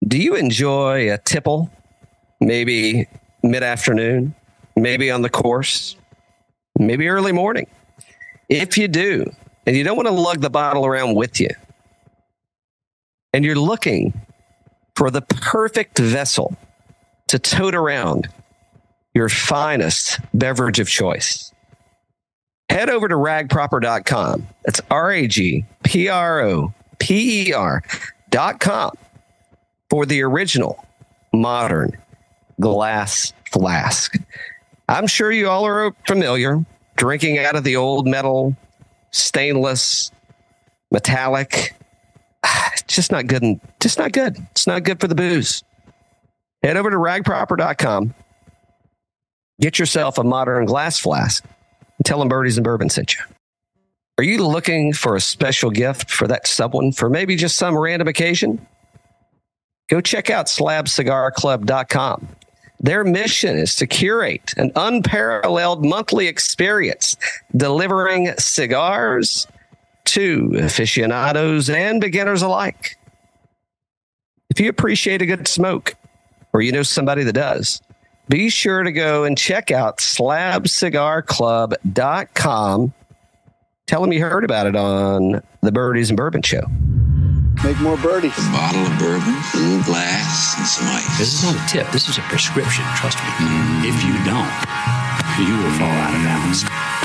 Do you enjoy a tipple? Maybe mid-afternoon, maybe on the course, maybe early morning. If you do, and you don't want to lug the bottle around with you, and you're looking for the perfect vessel to tote around your finest beverage of choice, head over to ragproper.com. That's RAGPROPER.com for the original modern glass flask. I'm sure you all are familiar drinking out of the old metal, stainless, metallic. It's just not good. Just not good. It's not good for the booze. Head over to ragproper.com. Get yourself a modern glass flask and tell them Birdies and Bourbon sent you. Are you looking for a special gift for that someone for maybe just some random occasion? Go check out slabcigarclub.com. Their mission is to curate an unparalleled monthly experience, delivering cigars to aficionados and beginners alike. If you appreciate a good smoke, or you know somebody that does, be sure to go and check out slabcigarclub.com. Tell them you heard about it on the Birdies and Bourbon Show. Make more birdies. A bottle of bourbon, a little glass, and some ice. This is not a tip. This is a prescription. Trust me. If you don't, you will fall out of balance.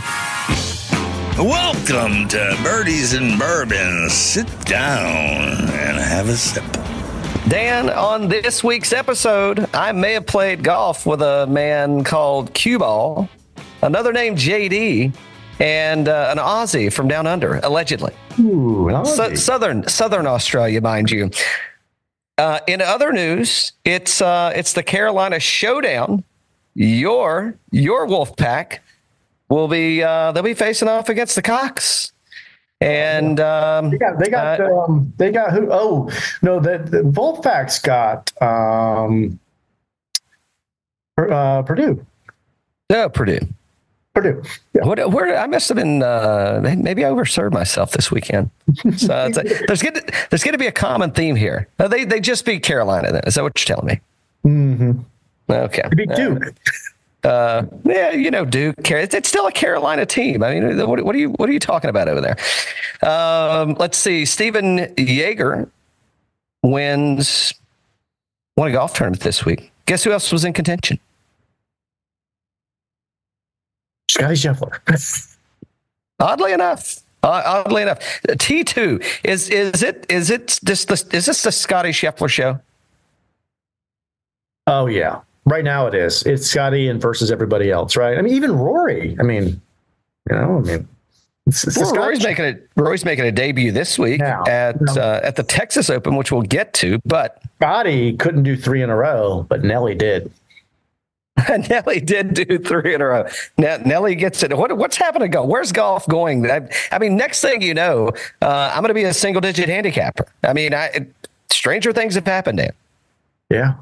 Welcome to Birdies and Bourbon. Sit down and have a sip. Dan, on this week's episode, I may have played golf with a man called Cue Ball, another named JD, and an Aussie from down under, allegedly. Ooh, an Aussie. Southern Australia, mind you. In other news, it's the Carolina Showdown. Your Wolfpack will be they'll be facing off against the Cox. And they got who? Oh no, the Wolfpack's got Purdue. No, Purdue. Yeah. Where I must have been maybe I overserved myself this weekend. So there's going to be a common theme here. They just beat Carolina. Then is that what you're telling me? Mm-hmm. Okay. They beat Duke. Yeah, you know Duke. It's still a Carolina team. I mean, what are you talking about over there? Let's see. Stephen Yeager won a golf tournament this week. Guess who else was in contention? Scotty Scheffler. Oddly enough, T2 is this the Scotty Scheffler show? Oh yeah, right now it is. It's Scotty and versus everybody else, right? I mean, even Rory. Rory's making a debut this week at the Texas Open, which we'll get to. But Scotty couldn't do 3 in a row, but Nelly did. Nelly did do 3 in a row. Now, Nelly gets it. What's happening to golf? Where's golf going? I mean, next thing you know, I'm going to be a single-digit handicapper. I mean, stranger things have happened, Dan. Yeah.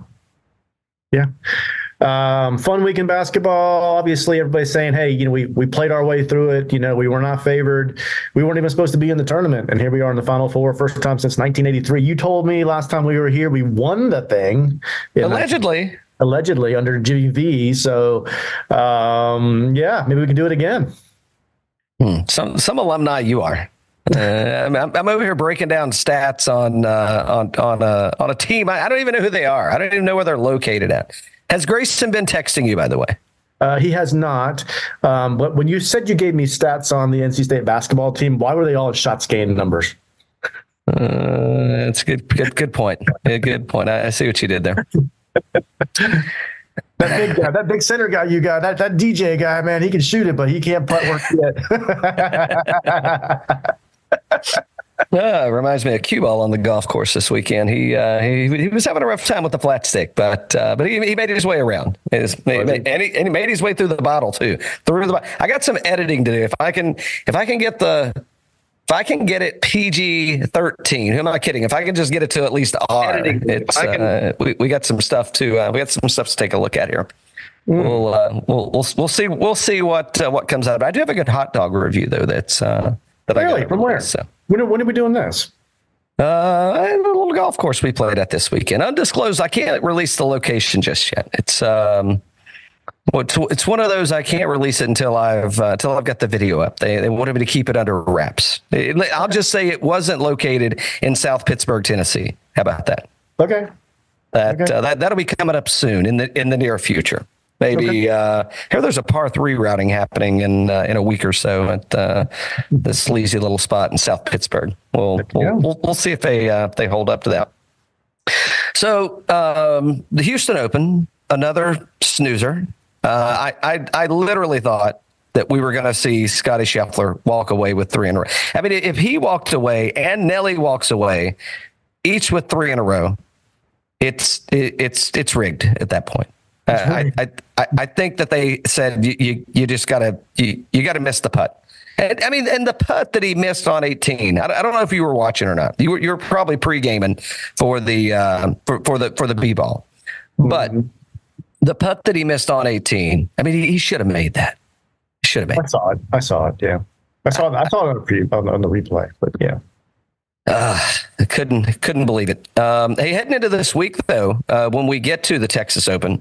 Fun week in basketball. Obviously, everybody's saying, hey, we played our way through it. We were not favored. We weren't even supposed to be in the tournament. And here we are in the Final Four, first time since 1983. You told me last time we were here, we won the thing. Allegedly under Jimmy V. So, maybe we can do it again. Some alumni you are. I'm over here breaking down stats on a team. I don't even know who they are. I don't even know where they're located at. Has Grayson been texting you, by the way? He has not. But when you said you gave me stats on the NC State basketball team, why were they all at shots gained numbers? That's a good point. Good point. I see what you did there. That big center guy you got, that DJ guy, man, he can shoot it, but he can't putt work yet. Reminds me of Cue Ball on the golf course this weekend. He was having a rough time with the flat stick, but he made his way around. And he made his way through the bottle too. I got some editing to do. If I can get it PG-13, who am I kidding? If I can just get it to at least R, we got some stuff to take a look at here. We'll see what comes out. I do have a good hot dog review though. From where? So when are we doing this? A little golf course we played at this weekend. Undisclosed. I can't release the location just yet. It's one of those I can't release it until I've got the video up. They wanted me to keep it under wraps. I'll just say it wasn't located in South Pittsburgh, Tennessee. How about that? Okay. That'll be coming up soon in the near future. Maybe here there's a par 3 routing happening in a week or so at this sleazy little spot in South Pittsburgh. We'll see if they hold up to that. So the Houston Open, another snoozer. I literally thought that we were going to see Scottie Scheffler walk away with 3 in a row. I mean, if he walked away and Nelly walks away, each with 3 in a row, it's rigged at that point. I think that they said you just gotta miss the putt. And the putt that he missed on 18. I don't know if you were watching or not. You were probably pre-gaming for the B-ball, but the putt that he missed on 18. I mean, he should have made that. Should have made. I saw it. Yeah, I saw it on the replay. But yeah. I couldn't believe it. Hey, heading into this week though, when we get to the Texas Open,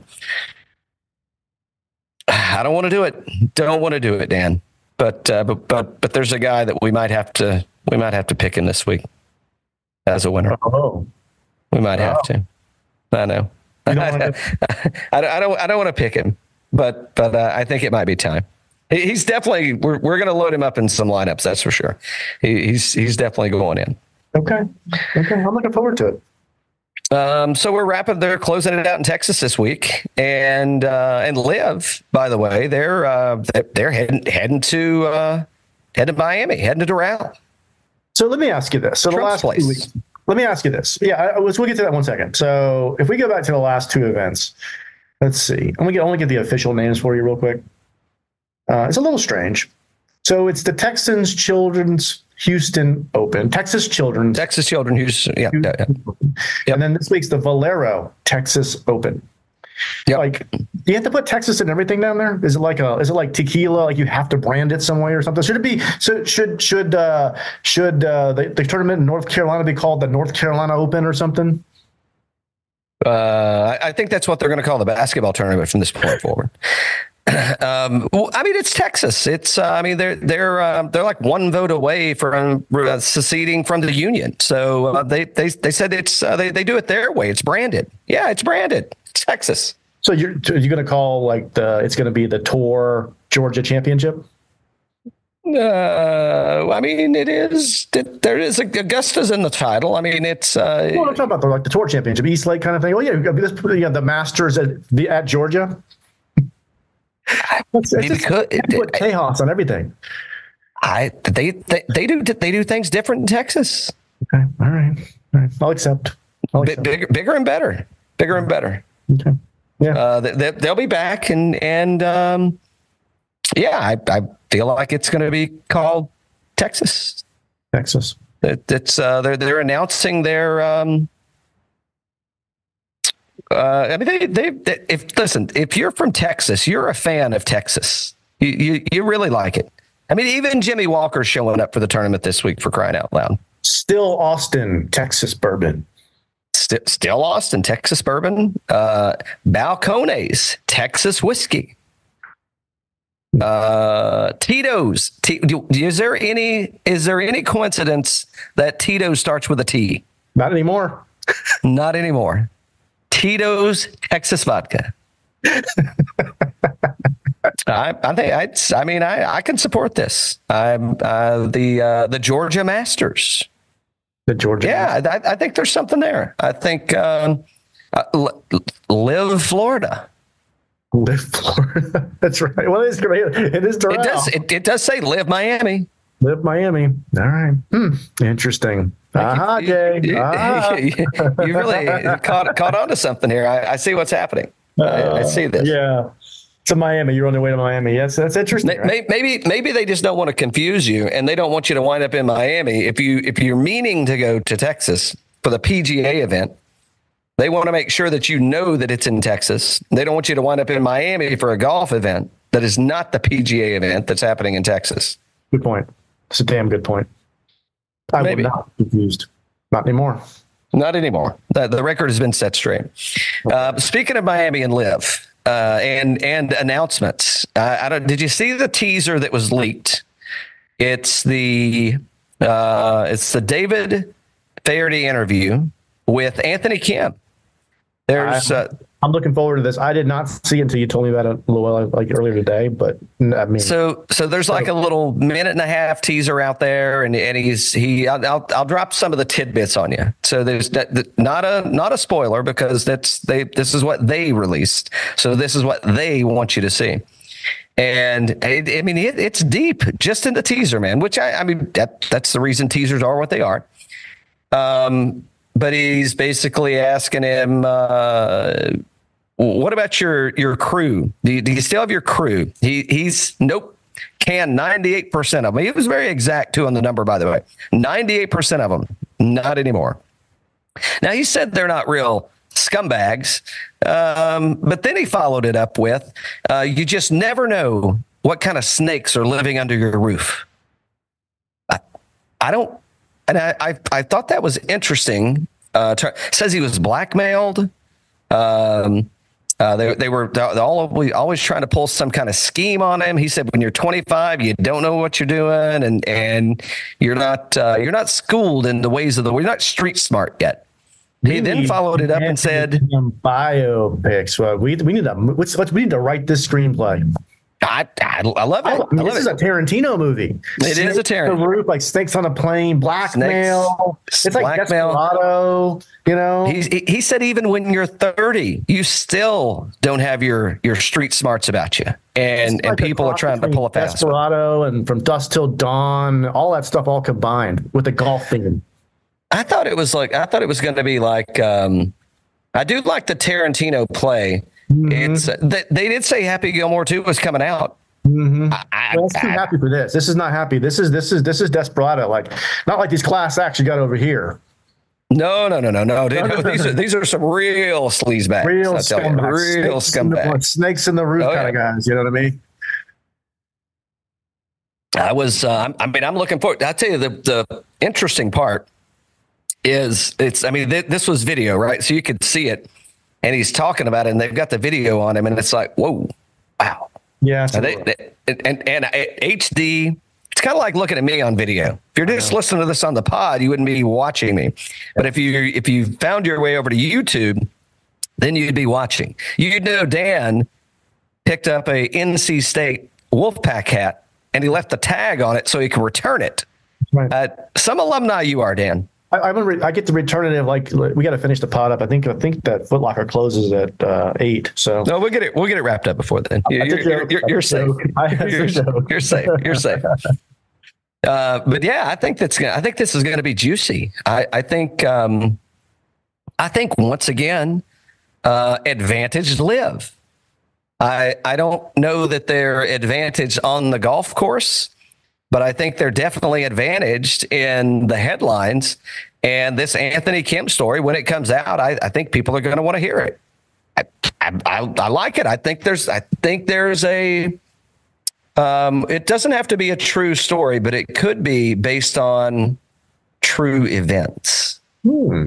I don't want to do it. Don't want to do it, Dan. But there's a guy that we might have to pick in this week as a winner. Oh, we might have to. I know. I don't want to pick him, but I think it might be time. He's definitely. We're going to load him up in some lineups. That's for sure. He's definitely going in. Okay. I'm looking forward to it. So they're closing it out in Texas this week, and Liv, by the way, they're heading to Miami, heading to Doral. So let me ask you this. So Trump's the last 2 weeks. Let me ask you this. Yeah, we'll get to that 1 second. So if we go back to the last 2 events, let's see. I'm gonna get the official names for you real quick. It's a little strange. So it's the Texans Children's Houston Open, Texas Children's Houston. Yeah. Yep. And then this week's the Valero Texas Open. Yep. Like, do you have to put Texas and everything down there? Is it like tequila? Like you have to brand it some way or something? Should it be? So should the tournament in North Carolina be called the North Carolina Open or something? I think that's what they're going to call the basketball tournament from this point forward. It's Texas. It's they're like 1 vote away from seceding from the union. So they said it's they do it their way. It's branded. Yeah, it's branded. It's Texas. So you're going to call it's going to be the Tour Georgia Championship? It is. There is Augusta's in the title. I mean, it's. I'm talking about the Tour Championship, East Lake kind of thing. Well, yeah, the Masters at Georgia. Put Tejas on everything. They do things different in Texas. Okay, all right. I'll accept. Bigger and better. Okay. Yeah. They'll be back and I feel like it's going to be called Texas. Texas. It's they're announcing their. If you're from Texas, you're a fan of Texas. You really like it. I mean, even Jimmy Walker's showing up for the tournament this week, for crying out loud. Still Austin, Texas bourbon. Still Austin, Texas bourbon. Balcones, Texas whiskey. Tito's. Is there any coincidence that Tito's starts with a T? Not anymore. Not anymore. Tito's Texas vodka. I can support this. The Georgia Masters. The Georgia. Yeah, I think there's something there. I think Live Florida. Live Florida. That's right. Well, it is great. It is. It does say Live Miami. Live Miami. All right. Interesting. Jay. You really caught on to something here. I see what's happening. I see this. Yeah. To Miami. You're on your way to Miami. Yes, that's interesting. Right? Maybe they just don't want to confuse you, and they don't want you to wind up in Miami. If you're meaning to go to Texas for the PGA event, they want to make sure that you know that it's in Texas. They don't want you to wind up in Miami for a golf event that is not the PGA event that's happening in Texas. Good point. It's a damn good point. I would not be confused. Not anymore. Not anymore. The record has been set straight. Speaking of Miami and Live and announcements, did you see the teaser that was leaked? It's the David Faherty interview with Anthony Kim. I'm looking forward to this. I did not see it until you told me about it a little while, like earlier today. But I mean, so there's like a little minute and a half teaser out there, and I'll drop some of the tidbits on you. So there's not a spoiler because this is what they released. So this is what they want you to see. And it's deep just in the teaser, man, which I mean, that's the reason teasers are what they are. But he's basically asking him, what about your crew? Do you still have your crew? He's nope. Can 98% of them. He was very exact too on the number, by the way. 98% of them, not anymore. Now he said they're not real scumbags, but then he followed it up with, you just never know what kind of snakes are living under your roof. I don't, and I thought that was interesting. Says he was blackmailed. They were always trying to pull some kind of scheme on him. He said, when you're 25, you don't know what you're doing, and you're not schooled in the ways of the world. You're not street smart yet. He then followed it up and said, "Biopics. Well, we need to write this screenplay." I love it. This is a Tarantino movie. It is a Tarantino. The roof, like snakes on a plane, blackmail. It's like Desperado. You know. He said even when you're 30, you still don't have your street smarts about you, and people are trying to pull a fast Desperado and From Dusk Till Dawn, all that stuff all combined with the golf theme. I thought it was going to be like. I do like the Tarantino play. Mm-hmm. They did say Happy Gilmore 2 was coming out. Mm-hmm. Let's be happy for this. This is not happy. This is Desperado. Like not like these class acts you got over here. No. These are some real sleazebags. Real scumbags. Snakes in the roof kind of guys. You know what I mean? I'm looking forward. I'll tell you the interesting part is this was video, right? So you could see it. And he's talking about it, and they've got the video on him, and it's like, whoa, wow. Yeah. And HD, it's kind of like looking at me on video. If you're just listening to this on the pod, you wouldn't be watching me. But if you found your way over to YouTube, then you'd be watching. You'd know Dan picked up a NC State Wolfpack hat, and he left the tag on it so he could return it. Right. Some alumni you are, Dan. I get to return it. Like we got to finish the pod up. I think that Foot Locker closes at 8. So no, we'll get it wrapped up before then. You're safe. You're safe. You're safe. But yeah, I think this is going to be juicy. I think once again, advantage Live. I don't know that they're advantaged on the golf course. But I think they're definitely advantaged in the headlines. And this Anthony Kim story, when it comes out, I think people are going to want to hear it. I like it. I think there's a. It doesn't have to be a true story, but it could be based on true events. What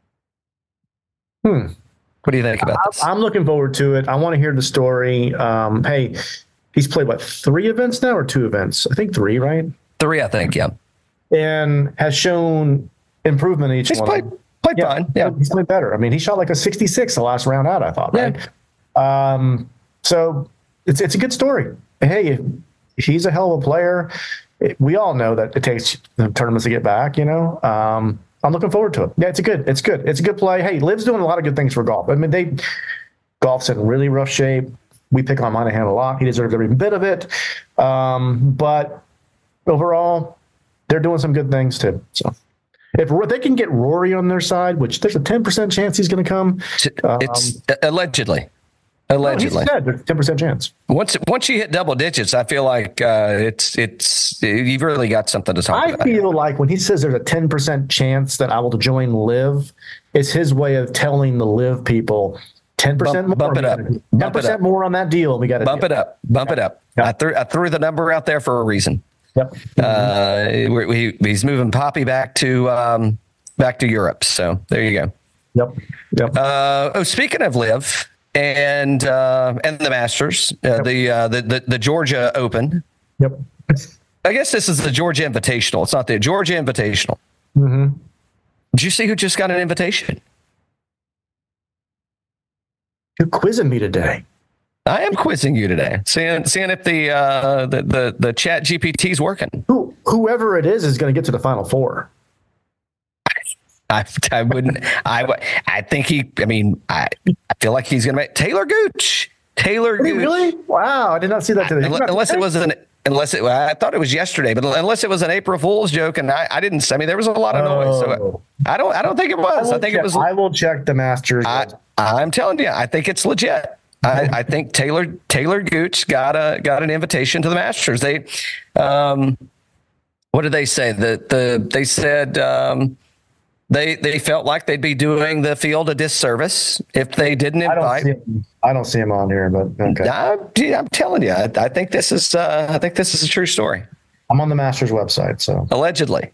do you think about this? I'm looking forward to it. I want to hear the story. Hey. He's played, 3 events now or 2 events? I think 3, right? 3, I think, yeah. And has shown improvement in each one. He's played fine. Yeah. He's played better. I mean, he shot like a 66 the last round out, I thought, right? Yeah. So it's a good story. Hey, he's a hell of a player. We all know that it takes tournaments to get back, you know? I'm looking forward to it. Yeah, it's a good play. Hey, Liv's doing a lot of good things for golf. I mean, golf's in really rough shape. We pick on Monahan a lot. He deserves every bit of it. But overall, they're doing some good things too. So if they can get Rory on their side, which there's a 10% chance he's going to come. It's allegedly. He said there's a 10% chance. Once you hit double digits, I feel like you've really got something to talk about. I feel like when he says there's a 10% chance that I will join Live, it's his way of telling the Live people 10% more. Bump it up. 10% more on that deal. We got to bump it up. Bump it up. Yep. I threw the number out there for a reason. Yep. He's moving Poppy back to back to Europe. So there you go. Yep. Speaking of Live and the Masters, the Georgia Open. Yep. I guess this is the Georgia Invitational. It's not the Georgia Invitational. Mm-hmm. Did you see who just got an invitation? You're quizzing me today. I am quizzing you today, seeing if the Chat GPT is working. Whoever it is going to get to the Final Four. I wouldn't. I think he. I mean, I feel like he's going to make Taylor Gooch. Taylor Gooch. Really? Wow, I did not see that today. Unless it was I thought it was yesterday, but unless it was an April Fool's joke, and I didn't. I mean, there was a lot of noise. So I don't think it was. I will check the Masters. I'm telling you, I think it's legit. I think Taylor Gooch got an invitation to the Masters. They, what did they say? They said they felt like they'd be doing the field a disservice if they didn't invite. I don't see him on here, but okay. I'm telling you, I think this is a true story. I'm on the Masters website, so allegedly.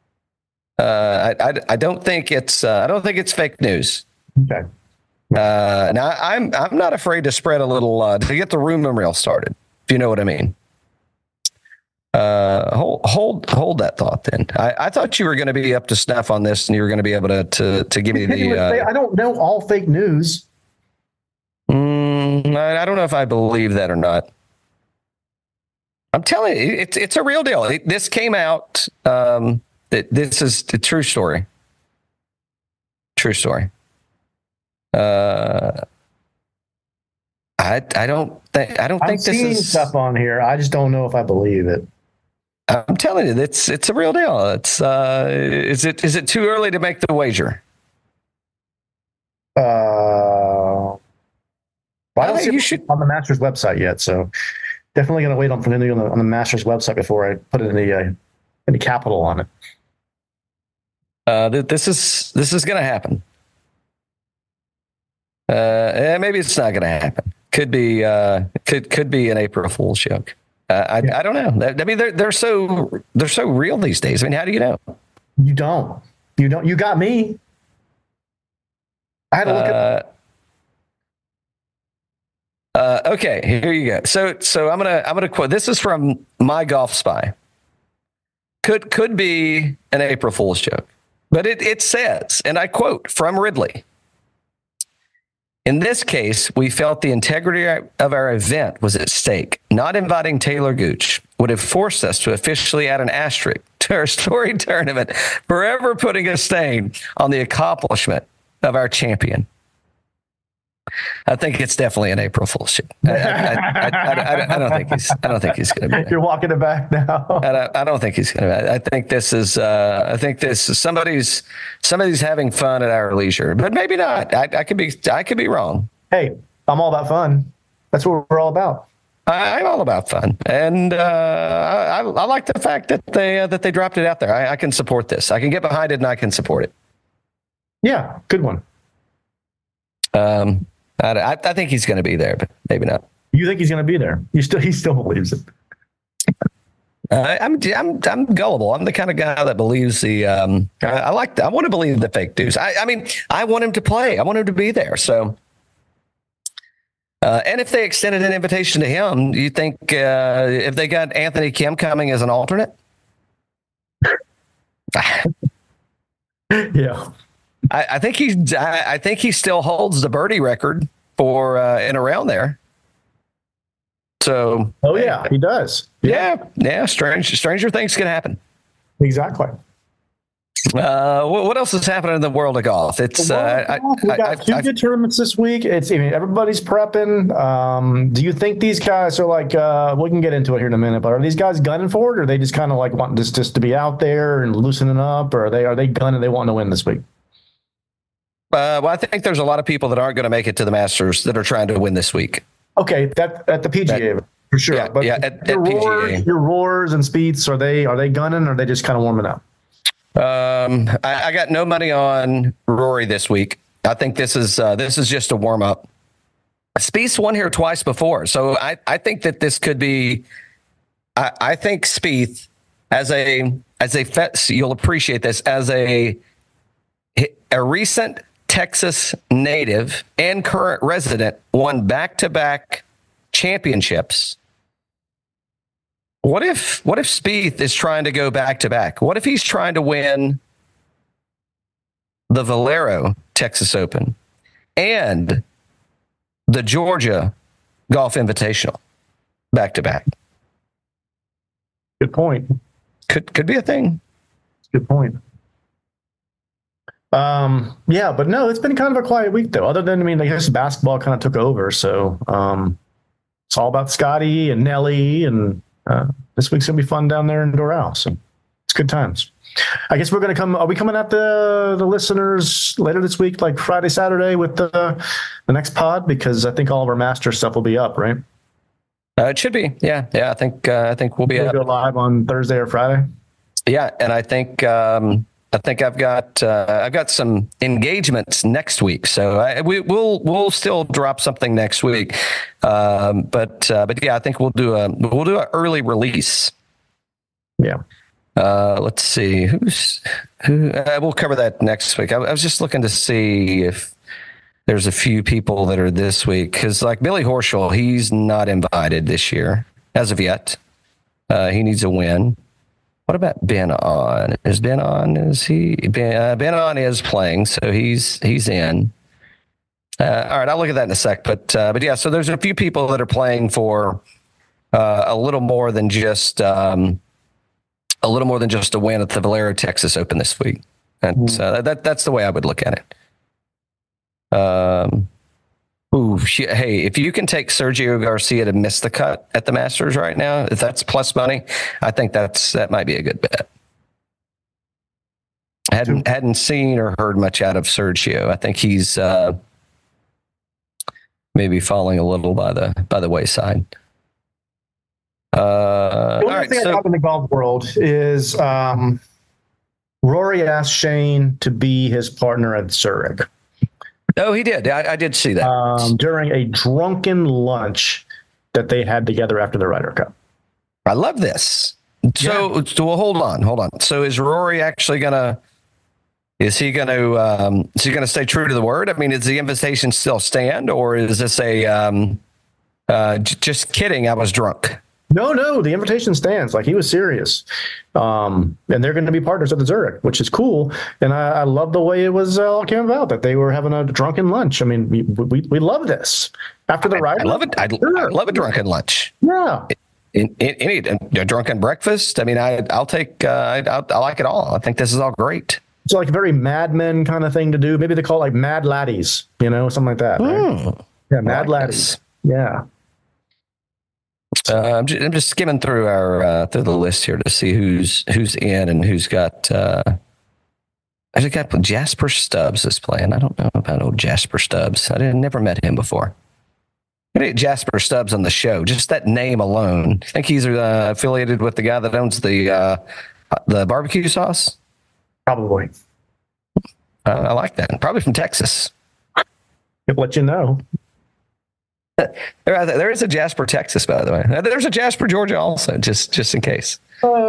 I don't think it's fake news. Okay. Now I'm not afraid to spread a little to get the rumor mill started, if you know what I mean. Hold that thought then. I thought you were going to be up to snuff on this and you were going to be able to give me the I don't know all fake news. I don't know if I believe that or not. I'm telling you, it's a real deal. This came out. This is a true story. True story. I don't think this is stuff on here. I just don't know if I believe it. I'm telling you, it's a real deal. It's is it too early to make the wager? I don't see it on the Masters website yet, so definitely going to wait on the Masters website before I put any capital on it. This is going to happen. Maybe it's not going to happen. Could be an April Fool's joke. I don't know. I mean, they're so real these days. I mean, how do you know? You don't. You got me. I had to look at. Okay, here you go. So I'm gonna quote. This is from My Golf Spy. Could be an April Fool's joke, but it says, and I quote from Ridley. In this case, we felt the integrity of our event was at stake. Not inviting Taylor Gooch would have forced us to officially add an asterisk to our storied tournament, forever putting a stain on the accomplishment of our champion. I think it's definitely an April Fool's joke. I don't think he's going to be there. You're walking it back now. I don't think he's going to. I think this is somebody's having fun at our leisure, but maybe not. I could be wrong. Hey, I'm all about fun. That's what we're all about. I'm all about fun, and I like the fact that they dropped it out there. I can support this. I can get behind it, and I can support it. Yeah, good one. I think he's going to be there, but maybe not. You think he's going to be there? He still believes it. I'm gullible. I'm the kind of guy that believes the. I want to believe the fake news. I mean, I want him to play. I want him to be there. So, and if they extended an invitation to him, do you think if they got Anthony Kim coming as an alternate? Yeah. I think he still holds the birdie record for and around there. So, he does. Yeah. Stranger things can happen. Exactly. What else is happening in the world of golf? It's we got two good tournaments this week. Everybody's prepping. Do you think these guys are like? We can get into it here in a minute, but are these guys gunning for it, or are they just kind of like wanting this just to be out there and loosening up, or are they gunning? They want to win this week. Well, I think there's a lot of people that aren't going to make it to the Masters that are trying to win this week. Okay, that at the PGA for sure. Yeah, but at PGA. Your Roars and Spieths, are they gunning, or are they just kind of warming up? I got no money on Rory this week. I think this is just a warm up. Spieth's won here twice before, so I think that this could be. I think Spieth as a you'll appreciate this as a A recent Texas native and current resident won back-to-back championships. What if Spieth is trying to go back-to-back? What if he's trying to win the Valero Texas Open and the Georgia Golf Invitational back-to-back? Good point. Could be a thing. Good point. Yeah, but no, it's been kind of a quiet week though. Other than, I mean, I guess basketball kind of took over. So it's all about Scotty and Nelly, and this week's gonna be fun down there in Doral. So it's good times. I guess we're gonna come. Are we coming at the listeners later this week, like Friday, Saturday, with the next pod? Because I think all of our master stuff will be up, right? It should be. Yeah. I think we'll be We'll up. go live on Thursday or Friday. Yeah, and I think I've got some engagements next week, so we'll still drop something next week. But yeah, I think we'll do an early release. Yeah. Let's see who. We'll cover that next week. I was just looking to see if there's a few people that are this week, because like Billy Horschel, he's not invited this year as of yet. He needs a win. What about Ben On? Is Ben On? Is he? Ben On is playing, so he's in. All right, I'll look at that in a sec. But yeah, so there's a few people that are playing for a little more than just a win at the Valero Texas Open this week. And that's the way I would look at it. Hey, if you can take Sergio Garcia to miss the cut at the Masters right now, if that's plus money, I think that might be a good bet. Hadn't seen or heard much out of Sergio. I think he's maybe falling a little by the wayside. The only thing I have in the golf world is Rory asked Shane to be his partner at Zurich. Oh, he did. I did see that. During a drunken lunch that they had together after the Ryder Cup. I love this. So well, hold on. So is Rory actually is he gonna stay true to the word? I mean, is the invitation still stand, or is this a just kidding, I was drunk? No, the invitation stands. Like, he was serious. And they're going to be partners at the Zurich, which is cool. And I love the way it was all came about, that they were having a drunken lunch. I mean, we love this. After the ride. I love it. I love a drunken lunch. Yeah. A drunken breakfast. I mean, I'll take, I like it all. I think this is all great. It's like a very Mad Men kind of thing to do. Maybe they call it like Mad Laddies, something like that. Right? Yeah, Mad Laddies. Yeah. I'm just skimming through through the list here to see who's in and who's got. I just got Jasper Stubbs is playing. I don't know about old Jasper Stubbs. I never met him before. I get Jasper Stubbs on the show. Just that name alone. I think he's affiliated with the guy that owns the barbecue sauce. Probably. I like that. Probably from Texas. I'll let you know. There is a Jasper, Texas, by the way. There's a Jasper, Georgia, also, just in case.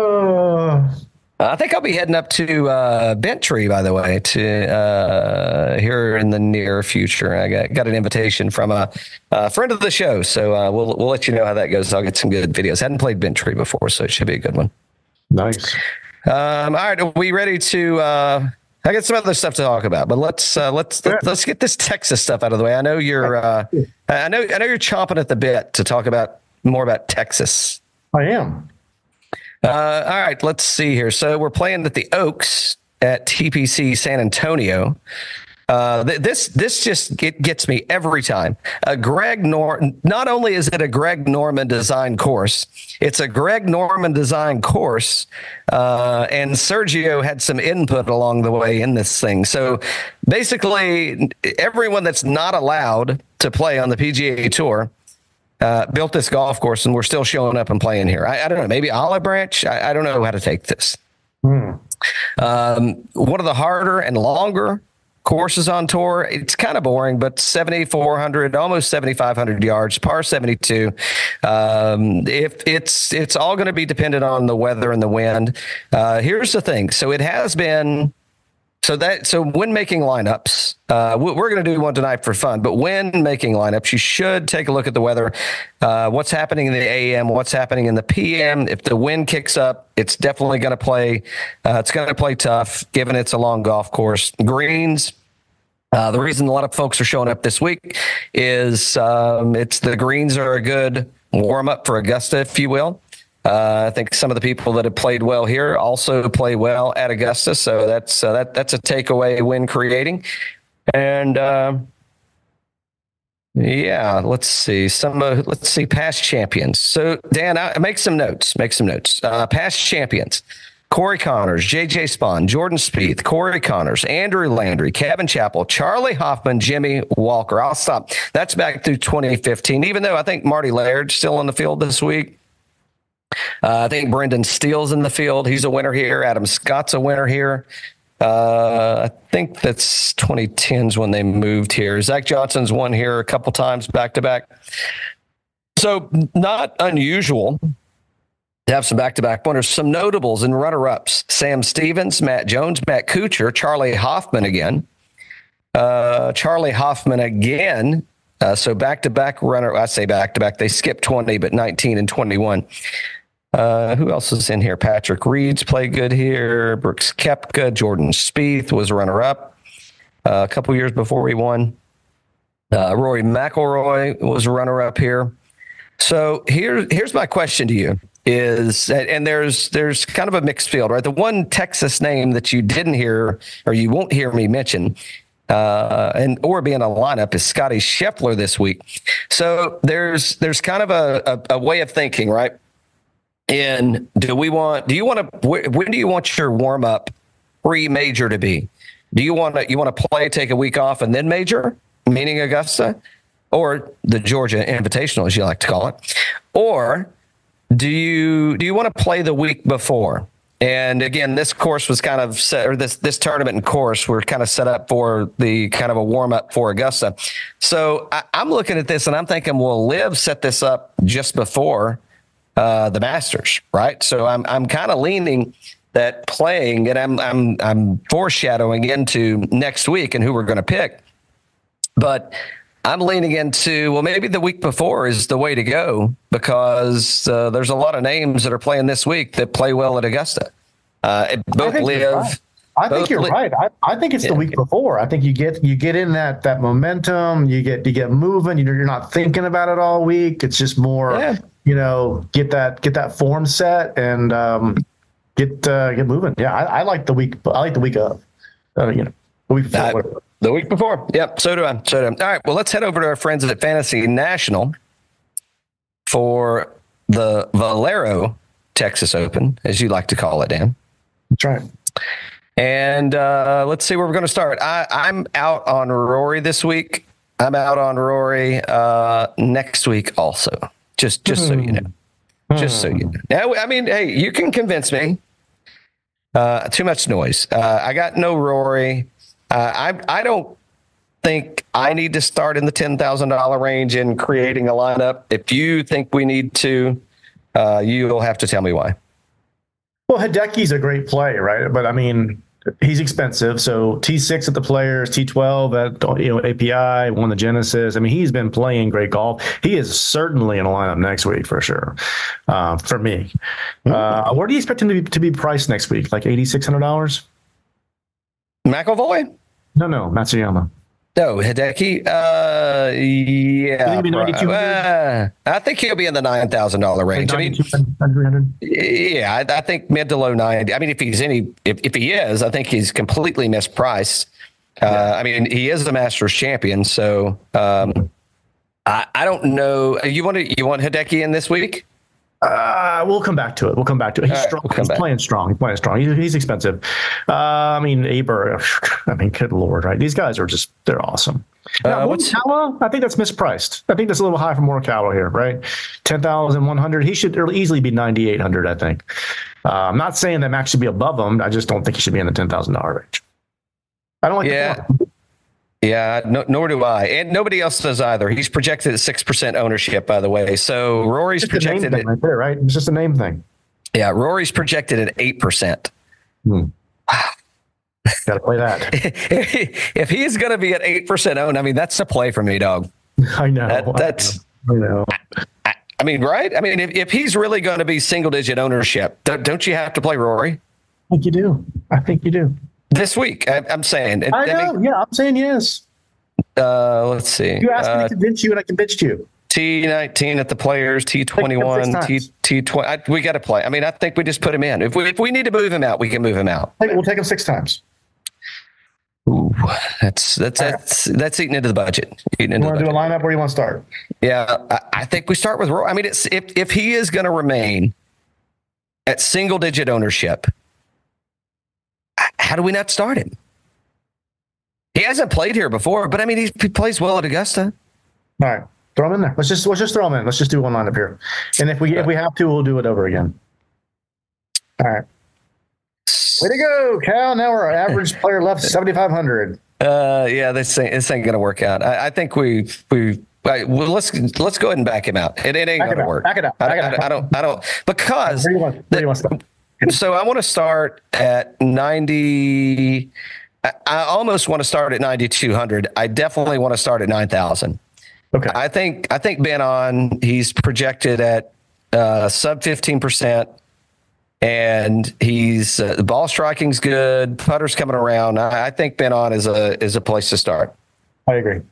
I think I'll be heading up to Bentry, by the way, to here in the near future. I got an invitation from a friend of the show, so we'll let you know how that goes. I'll get some good videos. Hadn't played Bentry before, so it should be a good one. Nice. All right, are we ready to? I got some other stuff to talk about, but let's get this Texas stuff out of the way. I know you're I know you're chomping at the bit to talk more about Texas. I am. All right, let's see here. So we're playing at the Oaks at TPC San Antonio. This just gets me every time. Not only is it a Greg Norman design course, it's a Greg Norman design course, and Sergio had some input along the way in this thing. So basically, everyone that's not allowed to play on the PGA Tour built this golf course, and we're still showing up and playing here. I don't know, maybe Olive Branch. I don't know how to take this. One of the harder and longer courses on tour. It's kind of boring, but 7,400, almost 7,500 yards, par 72. If it's all going to be dependent on the weather and the wind. Here's the thing. So it has been So when making lineups, we're going to do one tonight for fun, but when making lineups, you should take a look at the weather, what's happening in the AM, what's happening in the PM. If the wind kicks up, it's definitely going to play. It's going to play tough, given it's a long golf course. Greens. The reason a lot of folks are showing up this week is it's the greens are a good warm up for Augusta, if you will. I think some of the people that have played well here also play well at Augusta, so that's a takeaway win creating. And let's see past champions. So Dan, make some notes. Past champions: Corey Connors, J.J. Spahn, Jordan Spieth, Corey Connors, Andrew Landry, Kevin Chappell, Charlie Hoffman, Jimmy Walker. I'll stop. That's back through 2015. Even though I think Marty Laird's still on the field this week. I think Brendan Steele's in the field. He's a winner here. Adam Scott's a winner here. I think that's 2010s when they moved here. Zach Johnson's won here a couple times back to back. So not unusual to have some back-to-back winners. Some notables and runner-ups: Sam Stevens, Matt Jones, Matt Kuchar, Charlie Hoffman again. So back-to-back runner. I say back-to-back. They skipped 20, but 19 and 21. Who else is in here? Patrick Reed's played good here. Brooks Koepka, Jordan Spieth was a runner-up a couple years before he won. Rory McIlroy was a runner-up here. So here's my question to you: and there's kind of a mixed field, right? The one Texas name that you didn't hear or you won't hear me mention, or be in a lineup, is Scotty Scheffler this week. So there's kind of a way of thinking, right? And when do you want your warm up pre-major to be? Do you want to play, take a week off, and then major, meaning Augusta, or the Georgia Invitational, as you like to call it, or do you want to play the week before? And again, this course was kind of set, or this tournament and course were kind of set up for the kind of a warm up for Augusta. So I'm looking at this and I'm thinking, well, Liv set this up just before the Masters, right? So I'm kind of leaning that playing, and I'm foreshadowing into next week and who we're going to pick. But I'm leaning into, well, maybe the week before is the way to go, because there's a lot of names that are playing this week that play well at Augusta. I think you're right. I think it's the week before. I think you get in that momentum. You get moving. You're not thinking about it all week. It's just more, get that form set and get moving. Yeah, I like the week. I like the week of. The week before. The week before. Yep. So do I. All right. Well, let's head over to our friends at Fantasy National for the Valero Texas Open, as you like to call it, Dan. That's right. And let's see where we're going to start. I'm out on Rory this week. I'm out on Rory next week also. Just so you know. Just so you know. Now, I mean, hey, you can convince me. Too much noise. I got no Rory. I don't think I need to start in the $10,000 range in creating a lineup. If you think we need to, you'll have to tell me why. Well, Hideki's a great play, right? But I mean, he's expensive. So T6 at the Players, T12 at API, won the Genesis. I mean, he's been playing great golf. He is certainly in a lineup next week for sure. For me, where do you expect him to be priced next week? Like $8,600? McIlroy? No, Matsuyama. No, Hideki. I think he'll be in the $9,000 range. I think mid to low 90. I mean, if he is, I think he's completely mispriced. I mean, he is the Masters champion, so I don't know. You want Hideki in this week? We'll come back to it. He's strong. He's playing strong. He's expensive. I mean, Aber. I mean, good Lord, right? These guys are they're awesome. Now, Morikawa, I think that's mispriced. I think that's a little high for Morikawa here, right? 10,100. He should easily be 9,800, I think. I'm not saying that Max should be above him. I just don't think he should be in the $10,000 range. I don't like the form. Yeah, nor do I. And nobody else does either. He's projected at 6% ownership, by the way. So Rory's projected at right there, right? It's just a name thing. Yeah, Rory's projected at 8%. Wow. Got to play that. If he's going to be at 8% owned, I mean, that's a play for me, dog. I know. I know. I mean, right? I mean, if he's really going to be single-digit ownership, don't you have to play Rory? I think you do. I think you do. This week, I'm saying. I know. Yeah, I'm saying yes. Let's see. You asked me to convince you, and I convinced you. T19 at the Players, T21, T20. We got to play. I mean, I think we just put him in. If we need to move him out, we can move him out. We'll take him 6 times. Ooh, that's eating into the budget. You want to do a lineup where you want to start? Yeah, I think we start with Rory. I mean, if he is going to remain at single-digit ownership, how do we not start him? He hasn't played here before, but I mean, he plays well at Augusta. All right. Throw him in there. Let's just throw him in. Let's just do one lineup here. And if we have to, we'll do it over again. All right. Way to go, Cal. Now our average player left 7,500. Yeah, this ain't gonna work out. I think let's go ahead and back him out. It ain't gonna work. Back it up. I don't because where do you want to start? So I want to start at 90. I almost want to start at 9,200. I definitely want to start at 9,000. Okay. I think Ben on, he's projected at sub 15%, and he's the ball striking's good, putter's coming around. I think Ben on is a place to start. I agree.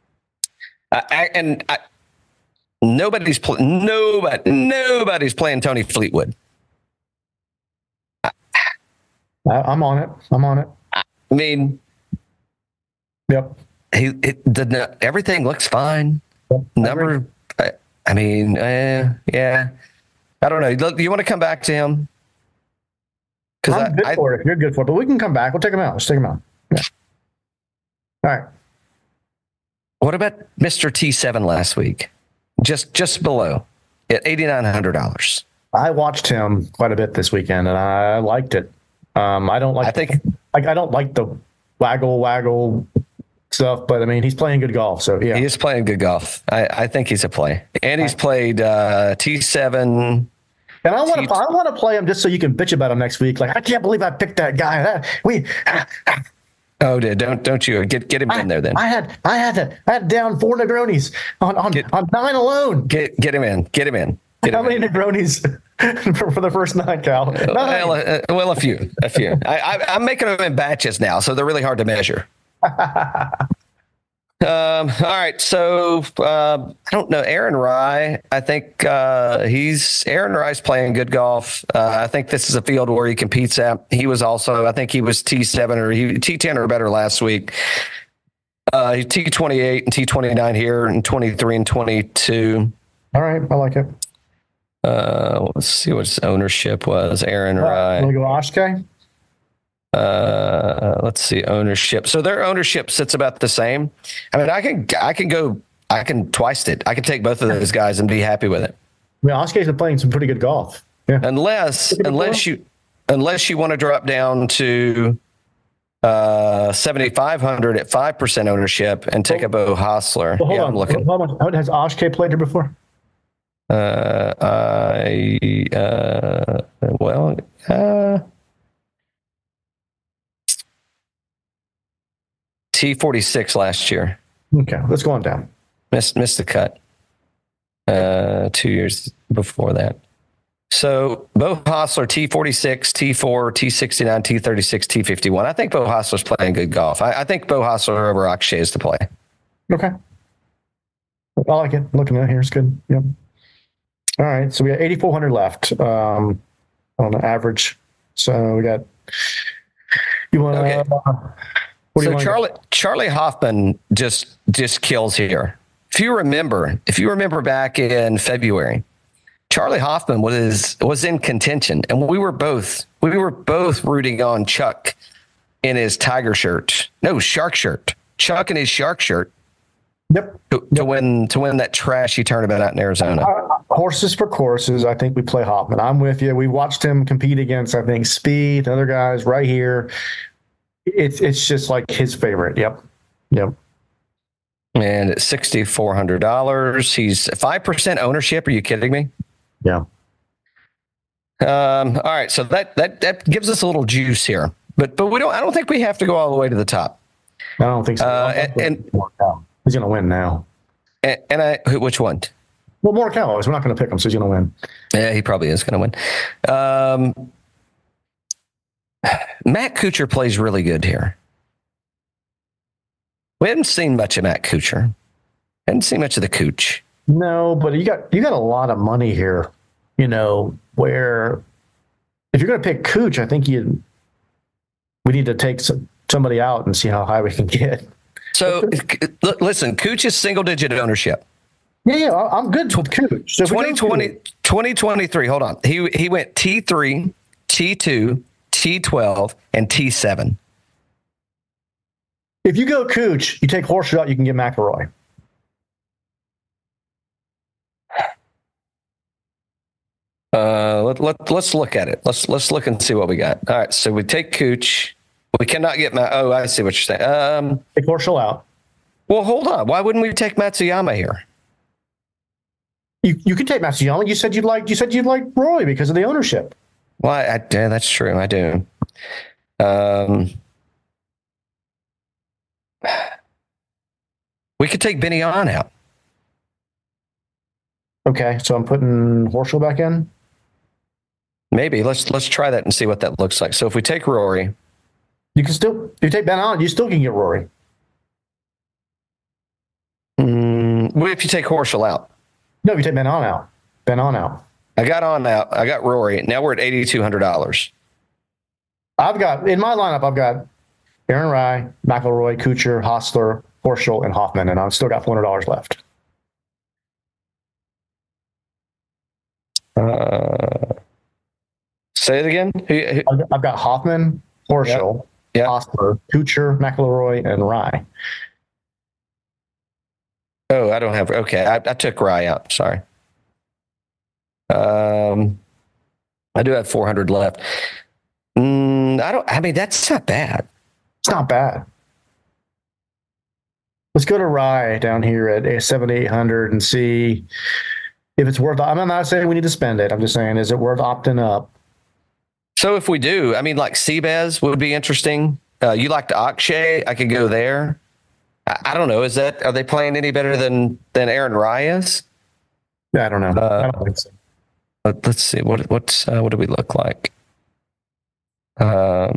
Nobody's playing Tony Fleetwood. I'm on it. I mean, yep. Everything looks fine. Yeah. I don't know. Do you want to come back to him? I'm good for it. If you're good for it, but we can come back. We'll take him out. Let's take him out. Yeah. All right. What about Mr. T7 last week? Just below at $8,900. I watched him quite a bit this weekend, and I liked it. I don't like the waggle stuff, but I mean, he's playing good golf. So yeah, he is playing good golf. I think he's a play, and he's played T7. And I want to play him just so you can bitch about him next week. Like, I can't believe I picked that guy. Oh, don't you get him in there then? I had down 4 Negronis on 9 alone. Get him in. How many Negronis for the first 9, Cal? Well, a few. I'm making them in batches now, so they're really hard to measure. All right, so I don't know. Aaron Rai, I think Aaron Rai's playing good golf. I think this is a field where he competes at. He was also, I think he was T7 or T10 or better last week. T28 and T29 here, and 23 and 22. All right, I like it. Let's see what his ownership was. Aaron Rai. Want to go Oshke? Let's see ownership. So their ownership sits about the same. I mean, I can twice it. I can take both of those guys and be happy with it. I mean, Oshke's been playing some pretty good golf. Yeah. Unless you want to drop down to 7,500 at 5% ownership and take a Beau Hossler. Well, hold on. I'm looking. How has Oshke played here before? T46 last year. Okay, let's go on down. Missed the cut 2 years before that. So Beau Hossler, T46, T4, T69, T36, T51. I think Beau Hossler's playing good golf. I think Beau Hossler over Akshay is to play. Okay. I like it. Looking at it here, it's good. Yep. All right, so we got 8,400 left on the average. So we got. You want to? Okay. So Charlie Hoffman just kills here. If you remember back in February, Charlie Hoffman was in contention, and we were both rooting on Chuck in his shark shirt. Chuck in his shark shirt. Yep. To win that trashy tournament out in Arizona. Horses for courses. I think we play Hoffman. I'm with you. We watched him compete against, I think, Speed, other guys right here. It's just like his favorite. Yep. And at $6,400, he's 5% ownership. Are you kidding me? Yeah. All right. So that gives us a little juice here. but we don't. I don't think we have to go all the way to the top. I don't think so. And he's going to win now. Which one? Well, Morikawa is. We're not going to pick him, so he's going to win. Yeah, he probably is going to win. Matt Kuchar plays really good here. We haven't seen much of Matt Kuchar. Haven't seen much of the Cooch. No, but you got a lot of money here. You know, where if you're going to pick Cooch, I think we need to take somebody out and see how high we can get. So, listen, Cooch is single-digit ownership. Yeah, I'm good with Cooch. So 2023, hold on. He went T3, T2, T12, and T7. If you go Cooch, you take Horseshoe out, you can get McIlroy. Let's look at it. Let's look and see what we got. All right, so we take Cooch. We cannot get Oh, I see what you're saying. Take Horseshoe out. Well, hold on. Why wouldn't we take Matsuyama here? You can take Matsuyama. You said you'd like Roy because of the ownership. Well, yeah, that's true. I do. We could take Benny on out. Okay, so I'm putting Horseshoe back in. Maybe let's try that and see what that looks like. So if we take Rory, if you take Ben on, you still can get Rory. What if you take Horschel out? No, if you take Ben on out. Ben on out. I got on out. I got Rory. Now we're at $8,200. In my lineup, I've got Aaron Rai, McIlroy, Kuchar, Hostler, Horschel, and Hoffman, and I've still got $400 left. Say it again. I've got Hoffman, Horschel, Hostler, Kuchar, McIlroy, and Rai. Oh, I don't have. Okay, I took Rai out. Sorry. I do have 400 left. I mean, that's not bad. It's not bad. Let's go to Rai down here at 7,800 and see if it's worth. I'm not saying we need to spend it. I'm just saying, is it worth opting up? So if we do, I mean, like Seabass would be interesting. You like the Akshay? I could go there. I don't know. Are they playing any better than Aaron Rai is? Yeah, I don't know. I don't think so. Let's see. What do we look like? I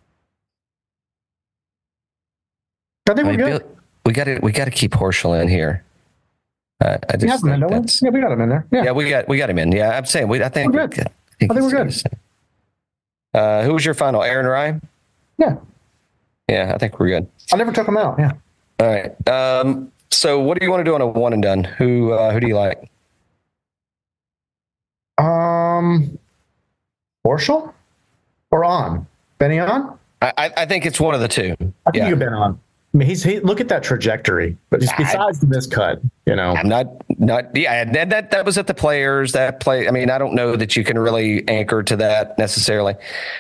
think we're good. We got to keep Horschel in here. I just we got him in there. Yeah, we got him in. Yeah, I'm saying I think we're good. I think we're good. Who was your final? Aaron Rai? Yeah. Yeah, I think we're good. I never took him out. Yeah. All right. So what do you want to do on a one and done? Who do you like? Horschel or on? Benny on? I think it's one of the two. I think you've been on. I mean, look at that trajectory. But besides the miscut, I'm not. Yeah, that was at the Players. That play. I mean, I don't know that you can really anchor to that necessarily.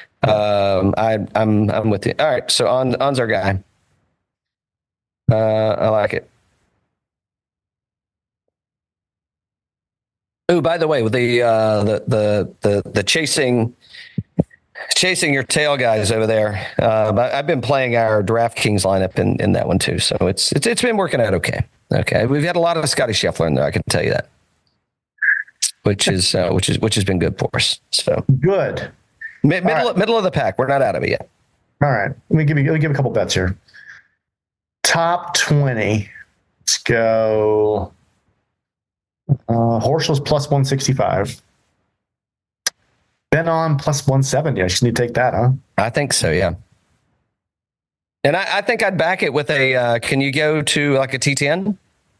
I'm with you. All right, so on's our guy. I like it. Oh, by the way, with the chasing your tail guys over there. I've been playing our DraftKings lineup in that one too, so it's been working out okay. Okay, we've had a lot of Scotty Scheffler in there. I can tell you that, which has been good for us. So good. Middle of the pack. We're not out of it yet. All right, let me give a couple bets here. Top 20. Let's go. Horschel's plus 165. Ben on plus 170. I just need to take that, huh? I think so, yeah. And I think I'd back it with a. Can you go to like a T10?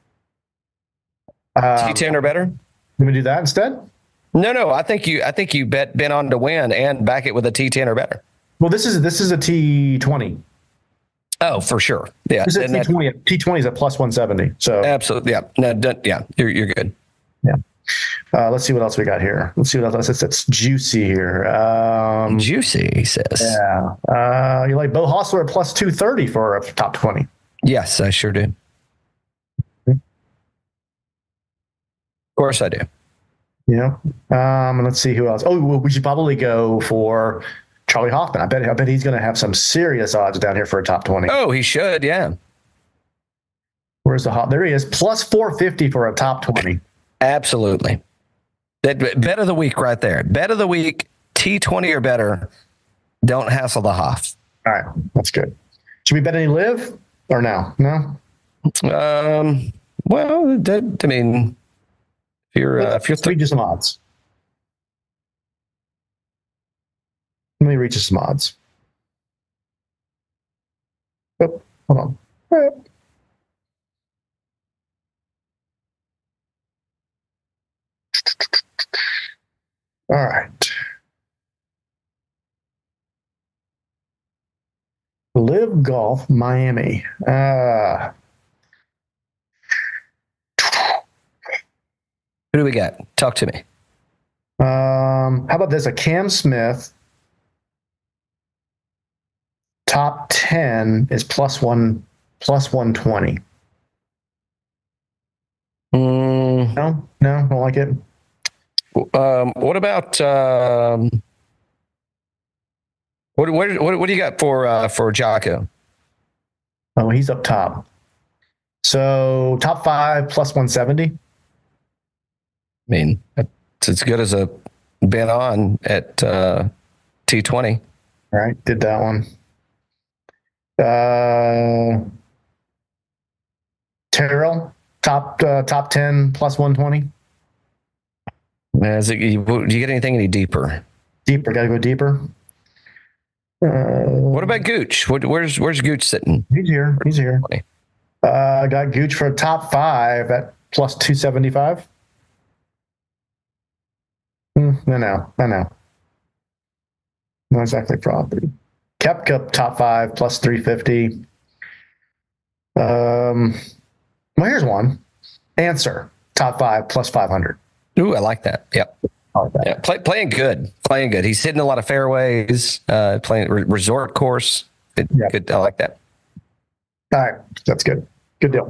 T10 or better? You want to do that instead? No. I think you bet Ben on to win and back it with a T10 or better. Well, this is a T20. Oh, for sure. Yeah. This is a T20. T20 is at plus 170. So absolutely. Yeah. No, yeah. You're good. Yeah. Let's see what else we got here. Let's see what else. It's juicy here. Juicy, he says. Yeah. You like Bo Hostler at plus 230 for a top 20? Yes, I sure do. Of course I do. Yeah. And let's see who else. Oh, well, we should probably go for Charlie Hoffman. I bet he's going to have some serious odds down here for a top 20. Oh, he should. Yeah. Where's the hot? There he is. Plus 450 for a top 20. Absolutely. That bet of the week right there. Bet of the week, T20 or better. Don't hassle the Hoff. All right. That's good. Should we bet any live or no? No? Well, I mean, if you're read you some odds. Let me read you some odds. Oh, hold on. All right. Live Golf Miami. Who do we got? Talk to me. How about this? A Cam Smith top 10 is plus 120. No, don't like it. What about what do you got for Jocko? Oh, he's up top. So top 5 plus 170. I mean, it's as good as a bet on at T20. All right, did that one. Terrell top 10 plus 120. Do you get anything any deeper? Deeper, got to go deeper. What about Gooch? Where's Gooch sitting? He's here. Got Gooch for top 5 at plus 275. I know. Not exactly property. Koepka top 5 plus 350. Well, here's one. Answer top 5 plus 500. Ooh, I like that. Yep. I like that. Yeah, playing good. He's hitting a lot of fairways. Playing resort course. Good. I like that. All right, that's good. Good deal.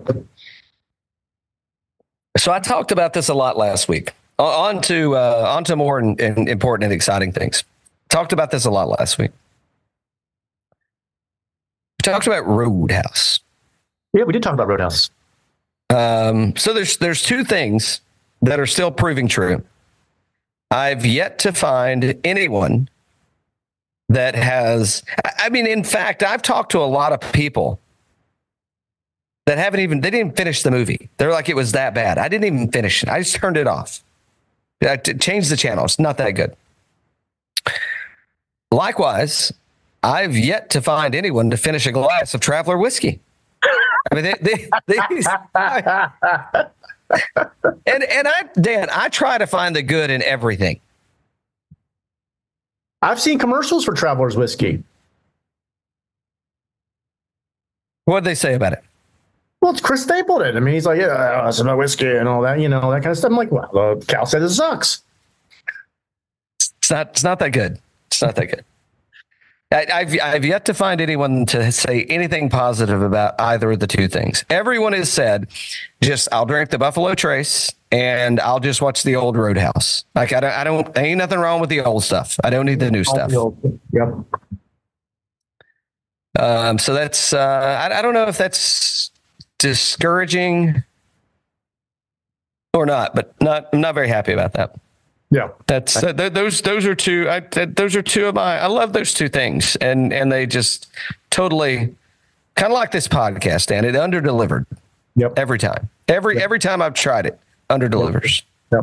So I talked about this a lot last week. On to more important and exciting things. Talked about this a lot last week. We talked about Roadhouse. Yeah, we did talk about Roadhouse. So there's two things that are still proving true. I've yet to find anyone that has. I mean, in fact, I've talked to a lot of people that they didn't even finish the movie. They're like, it was that bad. I didn't even finish it. I just turned it off. I changed the channel. It's not that good. Likewise, I've yet to find anyone to finish a glass of Traveler whiskey. I mean, Dan, I try to find the good in everything. I've seen commercials for Traveler's whiskey. What did they say about it? Well, it's Chris Stapleton. I mean, he's like, yeah, it's my whiskey and all that, that kind of stuff. I'm like, well, Cal said it sucks. It's not that good. It's not that good. I've yet to find anyone to say anything positive about either of the two things. Everyone has said, I'll drink the Buffalo Trace and I'll just watch the old Roadhouse. Like ain't nothing wrong with the old stuff. I don't need the new stuff. Yep. So that's I don't know if that's discouraging or not, but I'm not very happy about that. Yeah, that's those are two. Those are two of my. I love those two things, and they just totally kind of like this podcast, and it underdelivered. Yep. Every time. Every time I've tried it, underdelivers. Yep.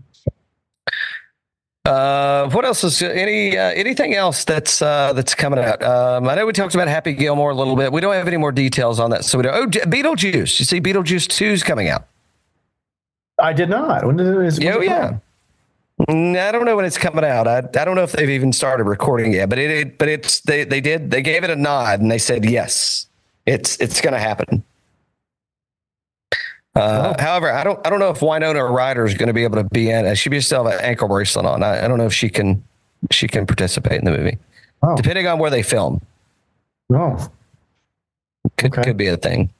What else is anything else that's coming out? I know we talked about Happy Gilmore a little bit. We don't have any more details on that, so we don't. Oh, Beetlejuice! You see, Beetlejuice 2 is coming out. I did not. When did it? Yeah. I don't know when it's coming out. I don't know if they've even started recording yet, but they gave it a nod and they said yes, it's going to happen. However, I don't know if Winona Ryder is going to be able to be in. She still have an ankle bracelet on. I don't know if she can participate in the movie, depending on where they film. Oh, could be a thing.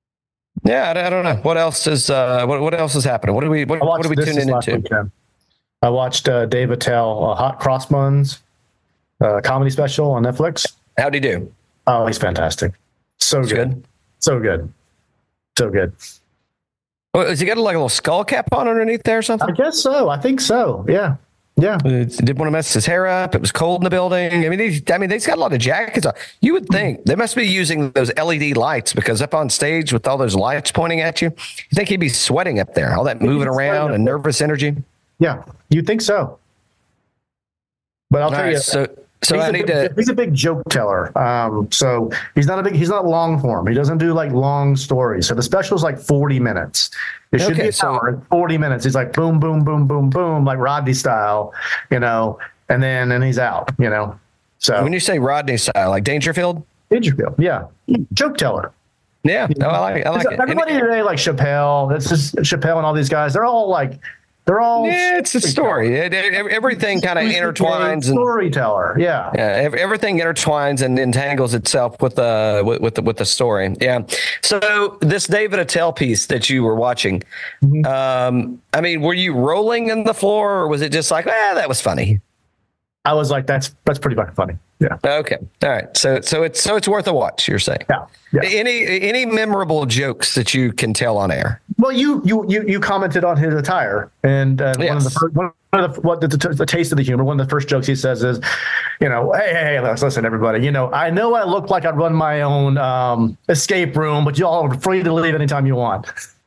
Yeah, I don't know what else is happening. What are we tuning into? I watched Dave Attell, Hot Cross Buns comedy special on Netflix. How'd he do? Oh, he's fantastic. So good. So good. So good. Well, has he got like a little skull cap on underneath there or something? I guess so. I think so. Yeah. Yeah. Didn't want to mess his hair up. It was cold in the building. I mean, they've got a lot of jackets on. You would think they must be using those LED lights because up on stage with all those lights pointing at you, you think he'd be sweating up there, all that moving around and nervous energy. Yeah, you'd think so. But I'll tell you, he's a big joke teller. So he's not long form. He doesn't do like long stories. So the special is like 40 minutes. It should be an hour, 40 minutes. He's like boom, boom, boom, boom, boom, like Rodney style, and then he's out, So when you say Rodney style, like Dangerfield? Dangerfield, yeah. Joke teller. Yeah, no, I like it. Everybody today, like Chappelle, Chappelle and all these guys, yeah, it's a story. Everything kind of intertwines. Storyteller, yeah. Everything intertwines and entangles itself with the story. Yeah. So this David Attell piece that you were watching, I mean, were you rolling in the floor, or was it just like, that was funny? I was like, that's pretty fucking funny. Yeah. Okay. All right. So it's worth a watch, you're saying. Yeah. Any memorable jokes that you can tell on air? Well, you commented on his attire, and yes. one of the taste of the humor. One of the first jokes he says is, hey, listen, everybody. I know I look like I run my own escape room, but y'all are free to leave anytime you want.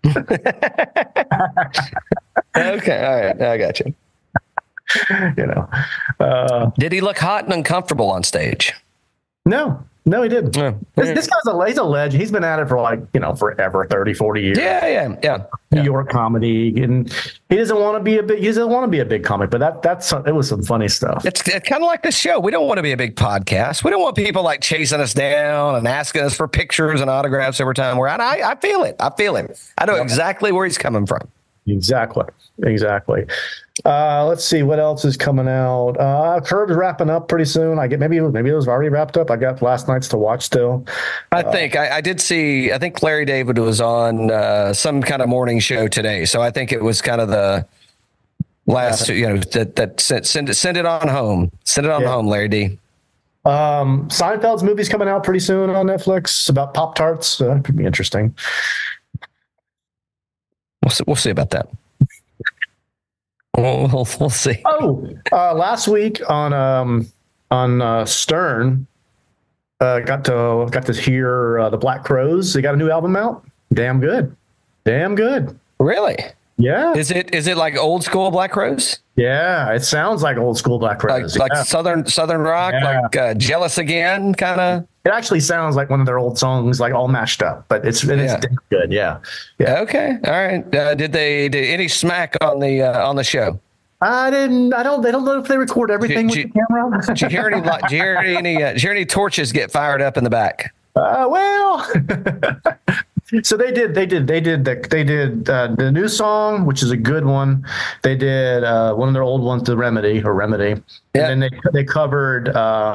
Okay. All right. I got you. Did he look hot and uncomfortable on stage? No, he didn't. This guy's he's a legend. He's been at it for forever, 30, 40 years. Yeah. New York comedy, and he doesn't want to be a big comic, but it was some funny stuff. It's kind of like this show. We don't want to be a big podcast. We don't want people like chasing us down and asking us for pictures and autographs every time we're out. I feel it. I feel him. I know exactly where he's coming from. Exactly. Let's see what else is coming out. Curb's wrapping up pretty soon. Maybe it was already wrapped up. I got last night's to watch still. I think I did see. I think Larry David was on some kind of morning show today, so I think it was kind of the last. Send it on home. Send it on home, Larry D. Seinfeld's movie's coming out pretty soon on Netflix about Pop-Tarts. That could be interesting. We'll see about that. We'll see. Last week on Stern, got to hear the Black Crowes. They got a new album out. Damn good. Really? Yeah. Is it like old school Black Crowes? Yeah, it sounds like old school Black Crowes. Like Southern rock, like Jealous Again, kind of. It actually sounds like one of their old songs, like all mashed up, but it's good. Yeah. Okay. All right. Did any smack on the show? I didn't. They don't know if they record everything with the camera. Did you hear any torches get fired up in the back? Well. So they did the new song, which is a good one. They did one of their old ones, The Remedy. Yeah. And then they covered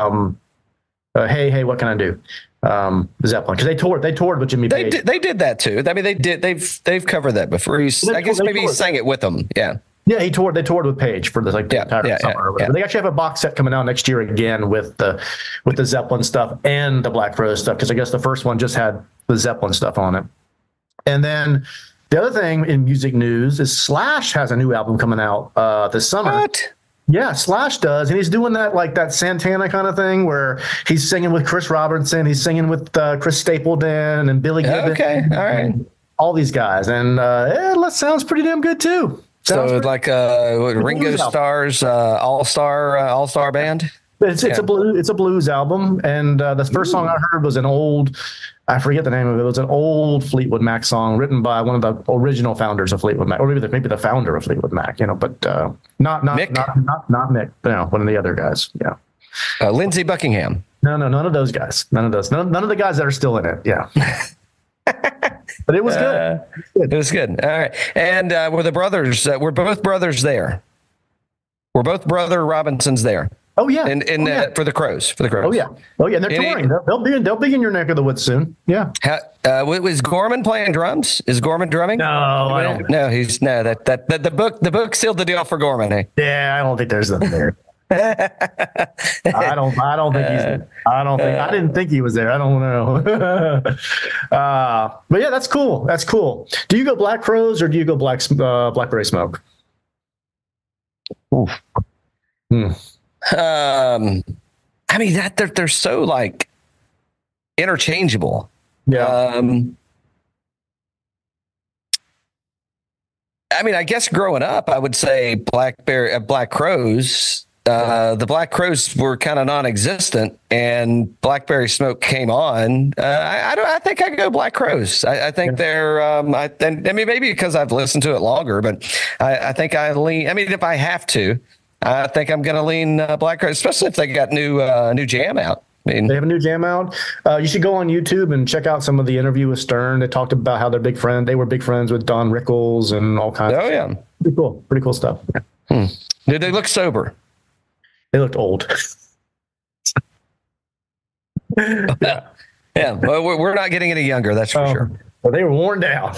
Hey, what can I do? Zeppelin, because they toured with Jimmy Page. They did that too. I mean, they've covered that before. I guess maybe he sang it with them. Yeah. Yeah, they toured with Page for the entire summer. Yeah. They actually have a box set coming out next year again with the Zeppelin stuff and the Black Crowes stuff, because I guess the first one just had the Zeppelin stuff on it. And then the other thing in music news is Slash has a new album coming out this summer. What? Yeah, Slash does, and he's doing that Santana kind of thing where he's singing with Chris Robertson, he's singing with Chris Stapleton and Billy Gibbons. Okay, all right, all these guys, and that sounds pretty damn good too. So like Ringo Starr's all star band. It's a blues album, and the first song I heard was I forget the name of it. It was an old Fleetwood Mac song written by one of the original founders of Fleetwood Mac, or maybe the founder of Fleetwood Mac, but not Mick, not Mick, one of the other guys. Yeah, Lindsey Buckingham. No, none of those guys. None of the guys that are still in it. Yeah. But it was good. It was good. All right. And were the brothers, were both brothers there? Were both brother Robinsons there? Oh yeah, for the Crows. Oh yeah, and they're touring. They'll be in your neck of the woods soon. Yeah. Was Gorman playing drums? Is Gorman drumming? No, I don't. No, he's no. That the book sealed the deal for Gorman. Eh? Yeah, I don't think there's nothing there. I don't think he's. I didn't think he was there. I don't know. But yeah, that's cool. That's cool. Do you go Black Crows or do you go Blackberry Smoke? Oof. I mean that they're so like interchangeable. Yeah. I mean, I guess growing up, I would say Black Crows. The Black Crows were kind of non-existent, and Blackberry Smoke came on. I think I go Black Crows. I think they're. I mean, maybe because I've listened to it longer, but I think I lean. I mean, if I have to, I think I'm going to lean Black Crows, especially if they got new jam out. I mean, they have a new jam out. You should go on YouTube and check out some of the interview with Stern. They talked about how they're big friends. They were big friends with Don Rickles and all kinds. Oh yeah, pretty cool stuff. Did they look sober? They looked old. Yeah. Well, we're not getting any younger. That's for sure. Well, they were worn down.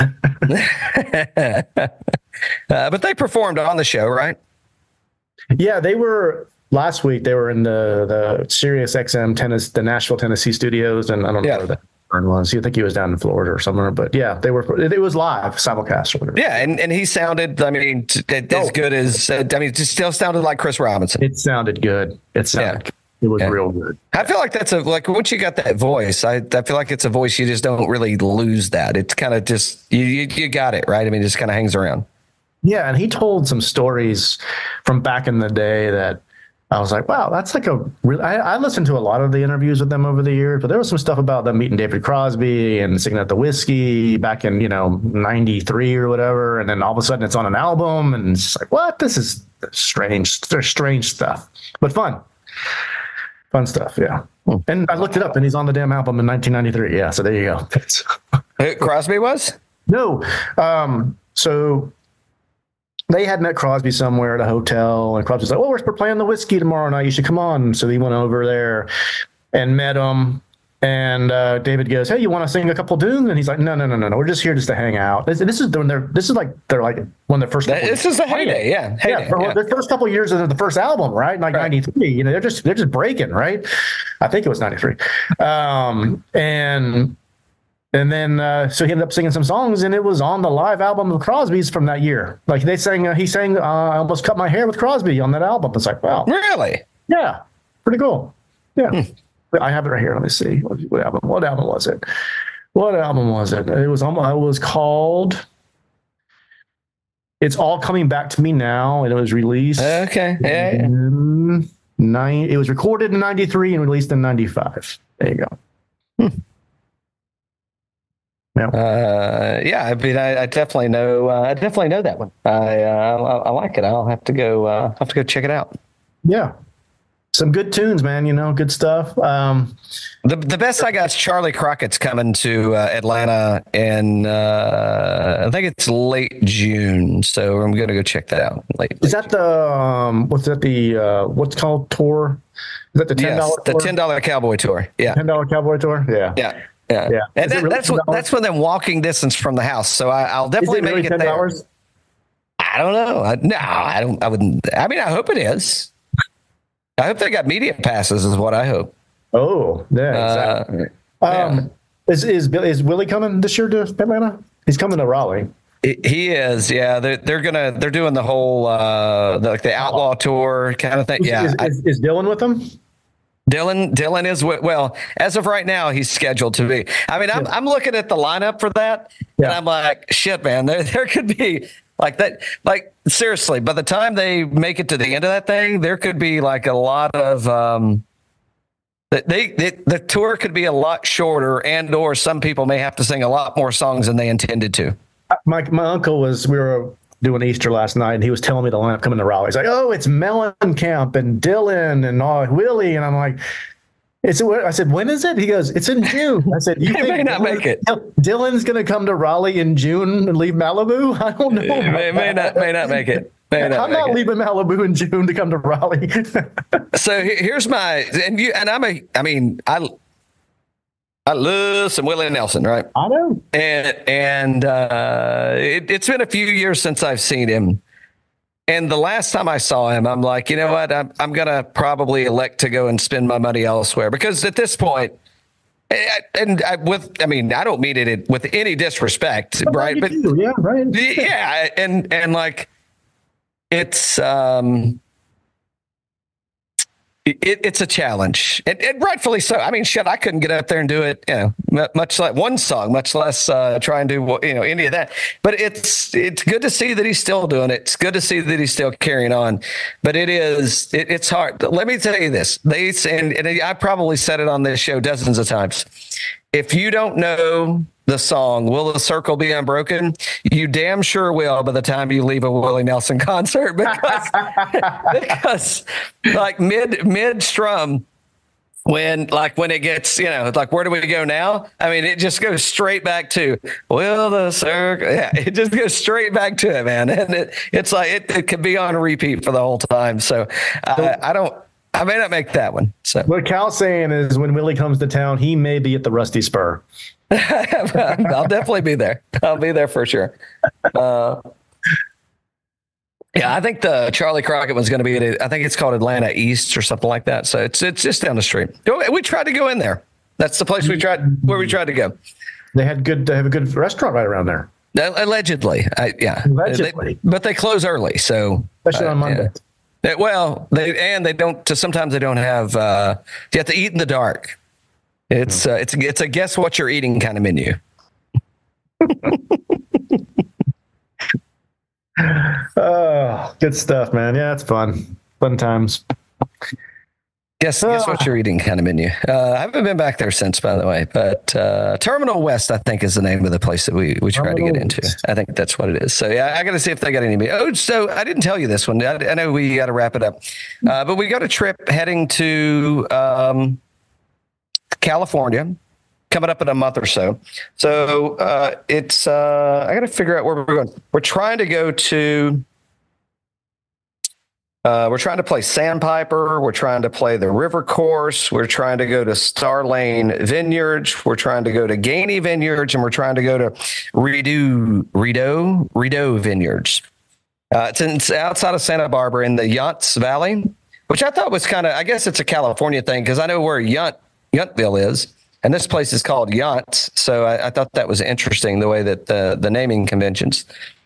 But they performed on the show, right? Yeah, they were. Last week they were in the Sirius XM the Nashville, Tennessee studios, and I don't know where that was. You think he was down in Florida or somewhere, but yeah, they were. It was live simulcast or whatever. Yeah, and he sounded. I mean, as good as. I mean, it just still sounded like Chris Robinson. It sounded good. It was real good. I feel like that's once you got that voice, I feel like it's a voice you just don't really lose that. It's kind of just you got it right. I mean, it just kind of hangs around. Yeah, and he told some stories from back in the day that. I was like, wow, that's like I listened to a lot of the interviews with them over the years, but there was some stuff about them meeting David Crosby and singing at the Whiskey back in, 93 or whatever. And then all of a sudden it's on an album and it's like, what? This is strange. There's strange stuff, but fun stuff. Yeah. And I looked it up and he's on the damn album in 1993. Yeah. So there you go. Crosby was? No. So they had met Crosby somewhere at a hotel, and Crosby was like, "Oh, we're playing the Whiskey tomorrow night. You should come on." So he went over there and met him. And David goes, "Hey, you want to sing a couple tunes?" And he's like, "No. We're just here just to hang out." This is when they're like one of their first. This is the heyday, yeah. The first couple of years of the first album, right? Like '93. They're just breaking, right? I think it was '93. And then, so he ended up singing some songs, and it was on the live album of Crosby's from that year. Like he sang, "I Almost Cut My Hair" with Crosby on that album. It's like, wow, really? Yeah, pretty cool. Yeah, I have it right here. Let me see what album. What album was it? It was called "It's All Coming Back to Me Now," and it was released. Okay, yeah. It was recorded in '93 and released in '95. There you go. Yeah, I mean, I definitely know. I definitely know that one. I like it. I'll have to go. Check it out. Yeah, some good tunes, man. Good stuff. The best I got is Charlie Crockett's coming to Atlanta, and I think it's late June. So I'm gonna go check that out. Is that the what's called tour? Is that the $10? Yes, the $10 Cowboy Tour. Yeah, $10 Cowboy Tour. Yeah. Yeah. Yeah. And that's within walking distance from the house. So I'll definitely make it there. $10? I don't know. I wouldn't. I mean, I hope it is. I hope they got media passes is what I hope. Oh, yeah, exactly. Is Willie coming this year to Atlanta? He's coming to Raleigh. He is. Yeah. They're doing the whole, the Outlaw Tour kind of thing. Yeah. Is Dylan with them? Dylan is as of right now, he's scheduled to be. I mean, I'm looking at the lineup for that, and I'm like, shit, man, there could be like that. Like seriously, by the time they make it to the end of that thing, there could be like a lot of the tour could be a lot shorter, and or some people may have to sing a lot more songs than they intended to. My uncle we were doing Easter last night, and he was telling me the lineup coming to Raleigh. He's like, "Oh, it's Mellencamp and Dylan and Willie," and I'm like, I said, "When is it?" He goes, "It's in June." I said, "You think may not make it? Dylan's going to come to Raleigh in June and leave Malibu?" I don't know. May not make it. Man, I'm not leaving Malibu in June to come to Raleigh. So here's my I love some Willie Nelson, right? I know. And it's been a few years since I've seen him. And the last time I saw him, I'm like, you know what? I'm going to probably elect to go and spend my money elsewhere, because at this point, I don't mean it with any disrespect, right? But yeah, right. Yeah. And like, it's, it's a challenge, and rightfully so. I mean, shit, I couldn't get up there and do it, much like one song, much less try and do, any of that. But it's good to see that he's still doing it. It's good to see that he's still carrying on. But it's hard. Let me tell you this. And I probably said it on this show dozens of times. If you don't know the song "Will the Circle Be Unbroken," you damn sure will by the time you leave a Willie Nelson concert, because like mid strum, when it gets, like, where do we go now? I mean, it just goes straight back to "Will the Circle." Yeah, it just goes straight back to it, man. And it's like it could be on repeat for the whole time. So I may not make that one. So what Cal's saying is, when Willie comes to town, he may be at the Rusty Spur. I'll definitely be there. I'll be there for sure. Yeah, I think the Charlie Crockett one's going to be I think it's called Atlanta East or something like that. So it's just down the street. We tried to go in there. That's the place where we tried to go. They have a good restaurant right around there. Allegedly. Allegedly. But they close early. So especially on Monday. Yeah. They don't. Sometimes they don't have. You have to eat in the dark. It's a guess what you're eating kind of menu. Oh, good stuff, man. Yeah, it's fun times. Guess what you're eating kind of menu. I haven't been back there since, by the way, but Terminal West, I think, is the name of the place that we tried to get into. I think that's what it is. So yeah, I got to see if they got any. Oh, so I didn't tell you this one. I know we got to wrap it up, but we got a trip heading to California coming up in a month or so. So it's I got to figure out where we're going. We're trying to go to. We're trying to play Sandpiper. We're trying to play the River Course. We're trying to go to Star Lane Vineyards. We're trying to go to Gainey Vineyards, and we're trying to go to Rideau Vineyards. It's outside of Santa Barbara in the Younts Valley, which I thought was kind of, I guess it's a California thing, because I know where Yountville is, and this place is called Younts. So I thought that was interesting, the way that the naming conventions.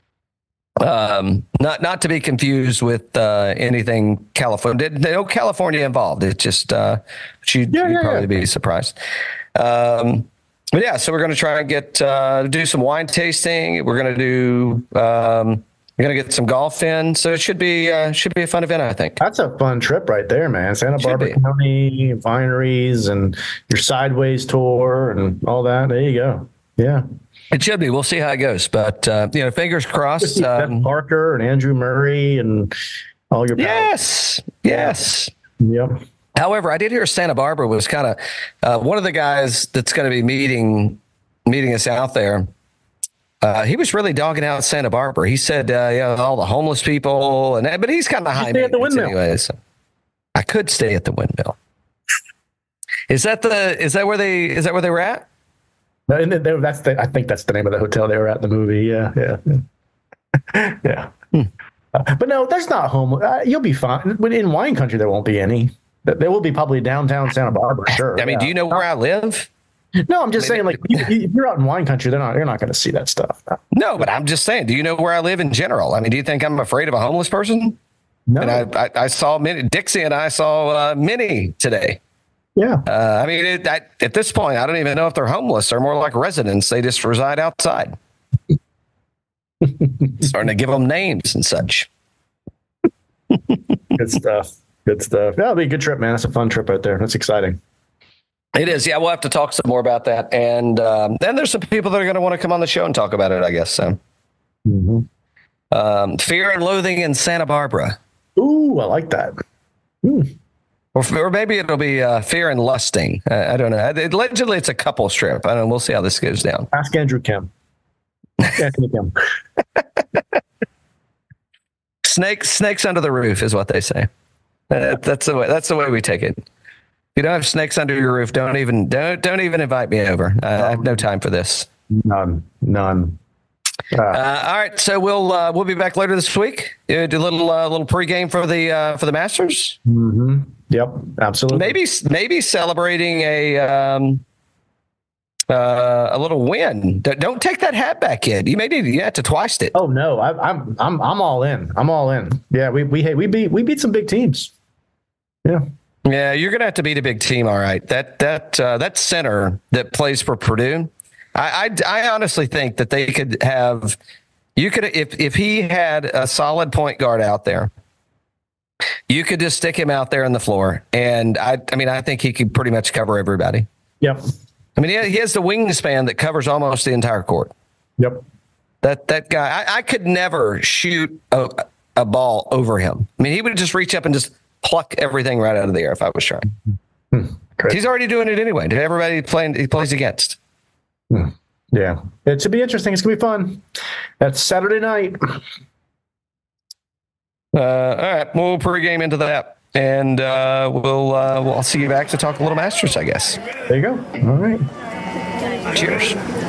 Not to be confused with anything California. No California involved. It's just you'd probably be surprised. But yeah, so we're going to try and do some wine tasting. We're going to get some golf in. So it should be a fun event, I think. That's a fun trip right there, man. Santa Barbara County wineries and your Sideways tour and all that. There you go. Yeah. It should be. We'll see how it goes, but fingers crossed. Beth Parker and Andrew Murray and all your pals. Yes. Yep. However, I did hear Santa Barbara was kind of one of the guys that's going to be meeting us out there. He was really dogging out Santa Barbara. He said, all the homeless people, but he's kind of high maintenance at the windmill. Anyway, so I could stay at the windmill. Is that where they were at? I think that's the name of the hotel they were at in the movie. Yeah. But no, there's not homeless. You'll be fine. In wine country, there won't be any. There will be probably downtown Santa Barbara, sure. I mean, do you know where I live? No, I'm just saying, like, if you're out in wine country, you're not going to see that stuff. No, but I'm just saying, do you know where I live in general? I mean, do you think I'm afraid of a homeless person? No. And I saw Dixie and I saw Minnie today. Yeah. I mean, at this point, I don't even know if they're homeless. They're more like residents. They just reside outside. Starting to give them names and such. Good stuff. That'll be a good trip, man. That's a fun trip out there. That's exciting. It is. Yeah, we'll have to talk some more about that. And then there's some people that are going to want to come on the show and talk about it, I guess. So, Fear and Loathing in Santa Barbara. Ooh, I like that. Or maybe it'll be Fear and Lusting. I don't know. Allegedly, it's a couple strip. I don't know. We'll see how this goes down. Ask Andrew Kim. snakes under the roof is what they say. That's the way we take it. If you don't have snakes under your roof, don't even invite me over. I have no time for this. None. All right, so we'll be back later this week. Do a little pregame for the Masters. Mm-hmm. Yep, absolutely. Maybe celebrating a little win. Don't take that hat back in. You have to twice it. Oh no, I'm all in. I'm all in. Yeah, we beat some big teams. Yeah. Yeah, you're gonna have to beat a big team. All right, that center that plays for Purdue. I honestly think that they could have. You could if he had a solid point guard out there. You could just stick him out there on the floor, and I think he could pretty much cover everybody. Yep. I mean, he has the wingspan that covers almost the entire court. Yep. That guy, I could never shoot a ball over him. I mean, he would just reach up and just pluck everything right out of the air if I was trying. He's already doing it anyway. To everybody he plays against. Yeah, it should be interesting. It's gonna be fun. That's Saturday night. All right, we'll pregame into that, and we'll see you back to talk a little Masters, I guess. There you go. All right. Cheers.